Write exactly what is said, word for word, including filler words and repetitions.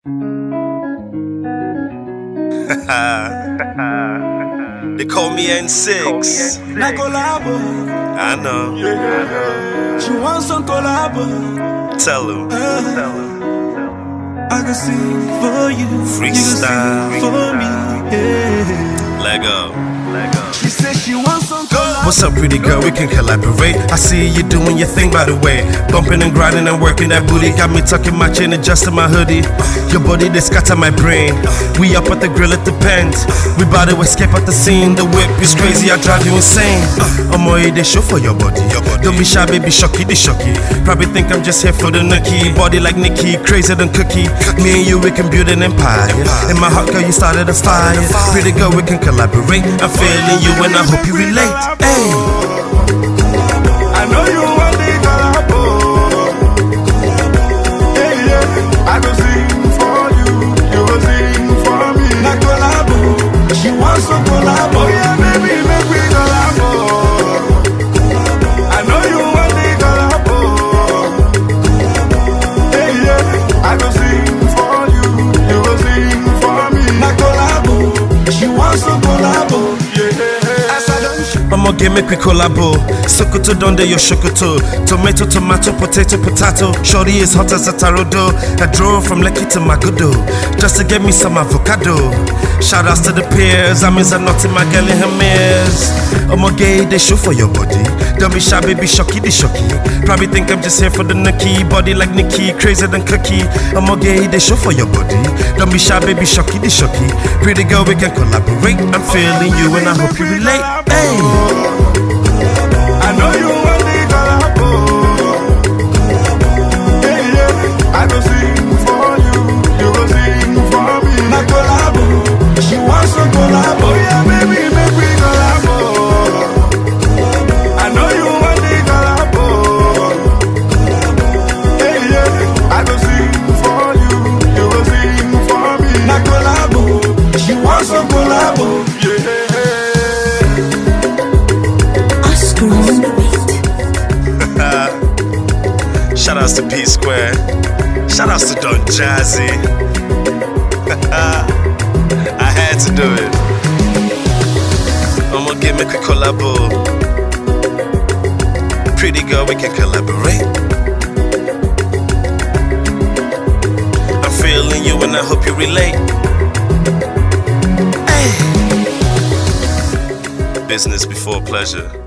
They call me N six. Na collabo. I know. Yeah. She wants some collabo. Tell him. Uh, I can sing for you. Freestyle. You can sing for me. Yeah. Let go. Let go. She said she wants some collabo. What's up, pretty girl? We can collaborate. I see you doing your thing, by the way. Bumping and grinding and working that booty. Got me tucking my chin, adjusting my hoodie. Your body, they scatter my brain. We up at the grill, it depends. We bout to escape at the scene. The whip is crazy, I drive you insane. I'm all they show for your body. Don't be shy, baby, shocky, they shocky. Probably think I'm just here for the nookie. Body like Nicki, crazier than Cookie. Me and you, we can build an empire. In my heart, girl, you started a fire. Pretty girl, we can collaborate. I'm feeling you and I hope you relate. Hey. I know you want the collabo. Yeah, yeah. I go sing for you, you go sing for me. Na collabo, she wants some collabo. Yeah, baby, make we collabo. I know you want the collabo. Yeah, yeah. I go sing for you, you go sing for me. Na collabo, she wants some collabo. Yeah. I'ma get make we collabo. Sokoto donde yo shokoto. Tomato, tomato, potato, potato. Shorty is hot as a tarodo. I drove from Lekki to Magodo just to get me some avocado. Shout outs to the peers. I mean, I'm not in my girl in her mirrors. I'ma get they show for your body. Don't be shy, baby, shocky, they shocky. Probably think I'm just here for the nookie. Body like Nicki, crazier than Cookie. I'ma get they show for your body. Don't be shy, baby, shocky, they shocky. Pretty girl, we can collaborate. I'm feeling you and I hope you relate. Hey. I know you want the collabo. Yeah, yeah. I go sing for you, you go sing for me. Na collabo, she wants some collabo. Yeah, baby, make we collabo. I know you want the collabo. Yeah, yeah. I go sing for you, you go sing for me. Na collabo, she wants some collabo. Yeah. Shout outs to P Square. Shout outs to Don Jazzy. I had to do it. I'ma get make we collabo. Pretty girl, we can collaborate. I'm feeling you and I hope you relate. Hey. Business before pleasure.